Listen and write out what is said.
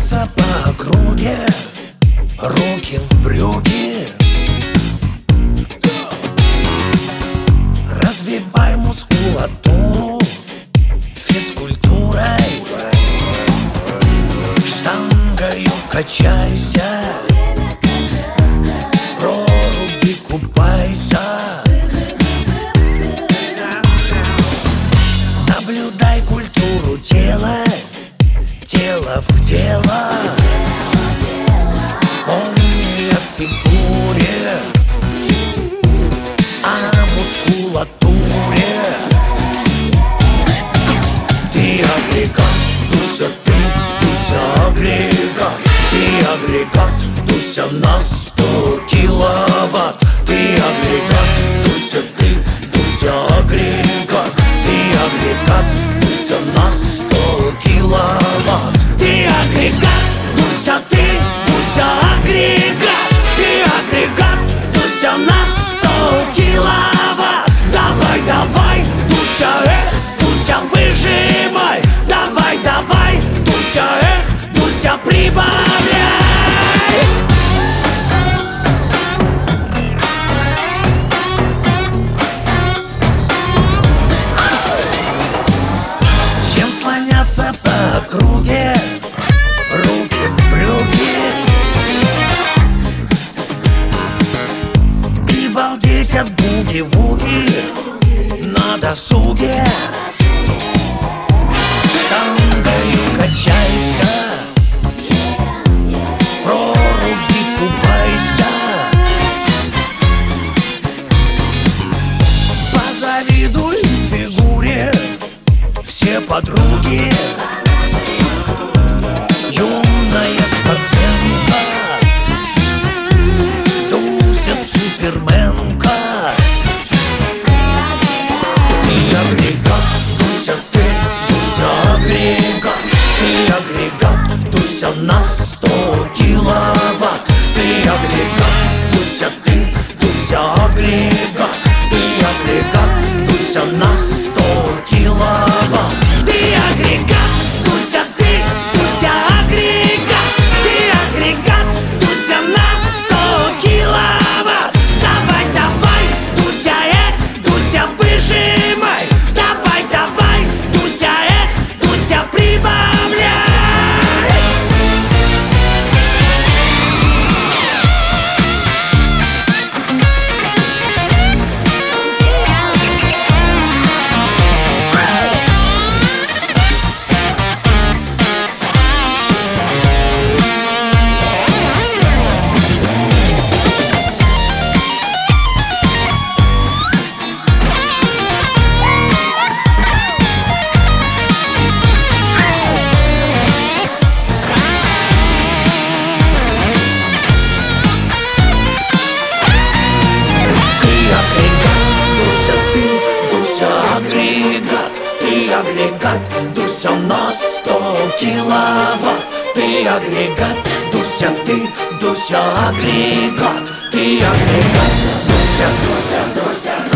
слоняться по округе, руки в брюки. Развивай мускулатуру физкультурой, штангою качайся, в проруби купайся. Соблюдай культуру тела, тело в дело. Помни о фигуре, о мускулатуре. Ты агрегат, Дуся, ты, Дуся, агрегат. Ты агрегат, Дуся, на 100 киловатт. Ты агрегат, Дуся, ты, Дуся, агрегат. Ты агрегат, Дуся, на 100 киловатт. Ты агрегат, Дуся, ты, Дуся, агрегат. Ты агрегат, Дуся, на 100 киловатт. Давай, давай, Дуся, Дуся, выжимай. Давай, давай, Дуся, Дуся, прибавляй. Чем слоняться по округе, руки в брюки, и балдеть от буги-вуги на досуге. Штангою качайся, в проруби купайся. Позавидуй фигуре все подруги. Юная спортсменка, Дуся суперменка. Ты агрегат, Дуся, ты, Дуся, агрегат. Ты агрегат, Дуся, на 100 киловатт. Ты агрегат, Дуся, ты, Дуся, агрегат. Ты агрегат, Дуся, на 100 киловатт. Ты агрегат, Дуся, ты, Дуся, агрегат. Ты агрегат, Дуся, на 100 киловатт. Давай, давай, Дуся, Дуся, выжимай. Давай, давай, Дуся, Дуся, прибавляй. Агрегат, ты агрегат, Дуся, на 100 киловатт. Ты агрегат, Дуся, ты, Дуся, агрегат. Ты агрегат, Дуся, Дуся, Дуся.